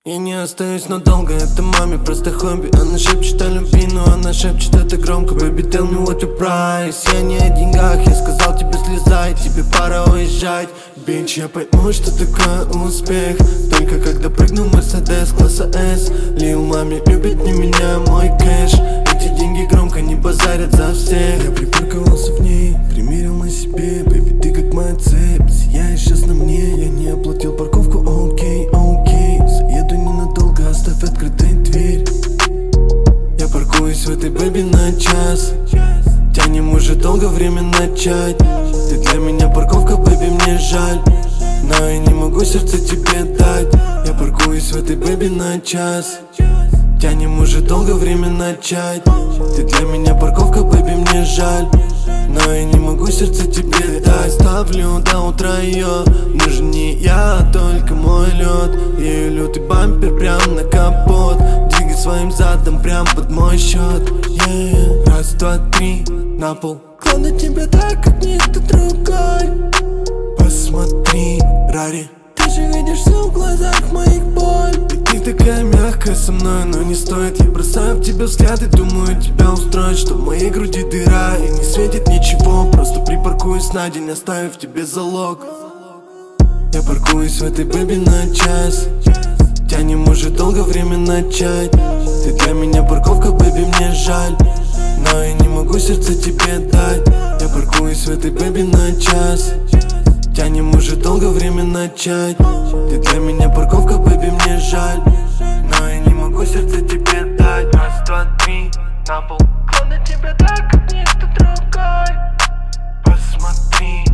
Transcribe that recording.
Я не остаюсь надолго, это маме просто хобби. Она шепчет о любви, но она шепчет это громко. Baby, tell me what your price. Я не о деньгах, я сказал тебе слезай, тебе пора уезжать. Бич, я пойму, что такое успех только когда прыгну в Мерседес класса S. Лил маме любит не меня, мой кэш. Эти деньги громко не базарят за всех. Я припарковался в ней, примерил на себе. Baby, ты как моя цепь, сияешь сейчас на мне. Я не оплатил парковку, окей, окей. Заеду ненадолго, оставь открытой дверь. Я паркуюсь в этой бэби на час. Тянем уже долго, время начать. Ты для меня парковка, бэби, мне жаль, но я не могу сердце тебе дать. Я паркуюсь в этой бэби на час. Тянем уже долго, время начать. Ты для меня парковка, бэби, мне жаль, но я не могу сердце тебе дать. Ставлю до утра ее, нужен не я, а только мой лед. Ее лютый бампер прям на капот. Двигай своим задом прям под мой счет. Раз, два, три, на пол. Кладу тебя так, как никто другой. Посмотри, Рари, ты же видишь все в глазах моих боль. И ты такая мягкая со мной, но не стоит. Я бросаю в тебя взгляд и думаю тебя устроить, что в моей груди дыра и не светит ничего. Просто припаркуюсь на день, оставив тебе залог. Я паркуюсь в этой бэби на час. Тянем уже долго, время начать. Ты для меня парковка, бэби, мне жаль, но я не могу сердце тебе дать. Я паркуюсь в этой бэби на час. Тянем уже долго, время начать. Ты для меня парковка, бэби, мне жаль, но я не могу сердце тебе дать. Раз, два, три, на пол. Кладу тебя так, как никто другой. Посмотри.